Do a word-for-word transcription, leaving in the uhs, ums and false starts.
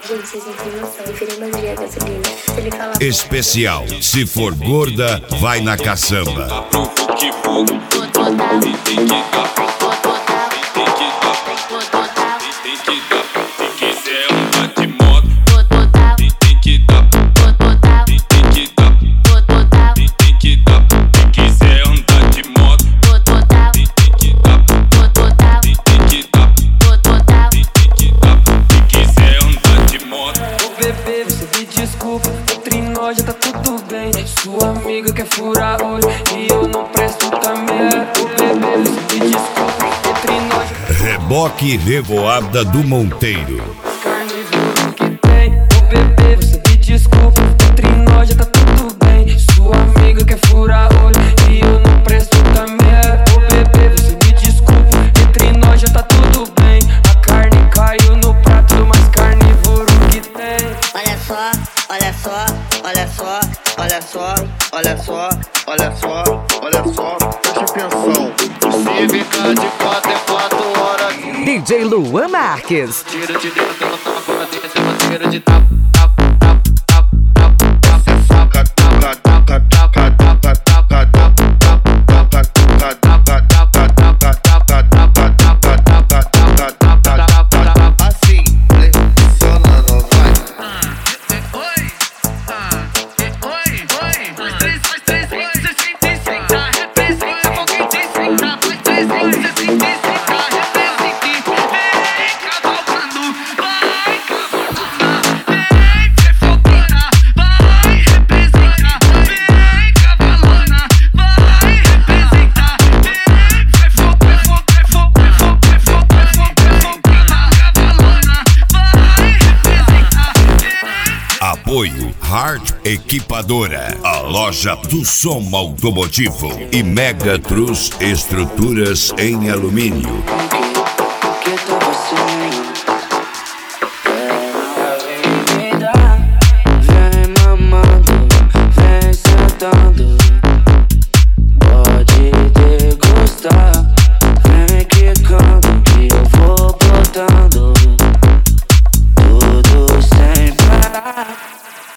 Gente, vocês não têm noção. Preferir bateria a gasolina. Se ele falar... Especial. Se for gorda, vai na caçamba. Já tá tudo bem, sua amiga quer furar olho e eu não presto também. Ô bebê, você me desculpa, entre nós. Reboque Revoada do Monteiro. Carnívoro que tem, ô bebê, você me desculpa, entre nós já tá tudo bem. Sua amiga quer furar olho e eu não presto também. Ô bebê, você me desculpa, entre nós já tá tudo bem. A carne caiu no prato do mais carnívoro que tem. Olha só, olha só. Olha só, olha só, olha só, olha só, olha só, preste atenção. Se ficar de quatro é quatro horas. D J Luan Marques. Tira de dentro, tela tapa, fora dentro, ela tira de tapa, tapa, tapa, tapa, tapa. Essa é saca, tapa, tapa, tapa, tapa, tapa, tapa, tapa, tapa, tapa, tapa, tapa, tapa, tapa, tapa, tapa. Assim, flexionando, vai. Oi, ah, oi, oi. Dois, três, dois, três, sessenta e cinco. Representa alguém de cinco. Dois, três, dois, sessenta e cinco. Apoio Hard Equipadora, a loja do som automotivo e Mega Trus Estruturas em Alumínio.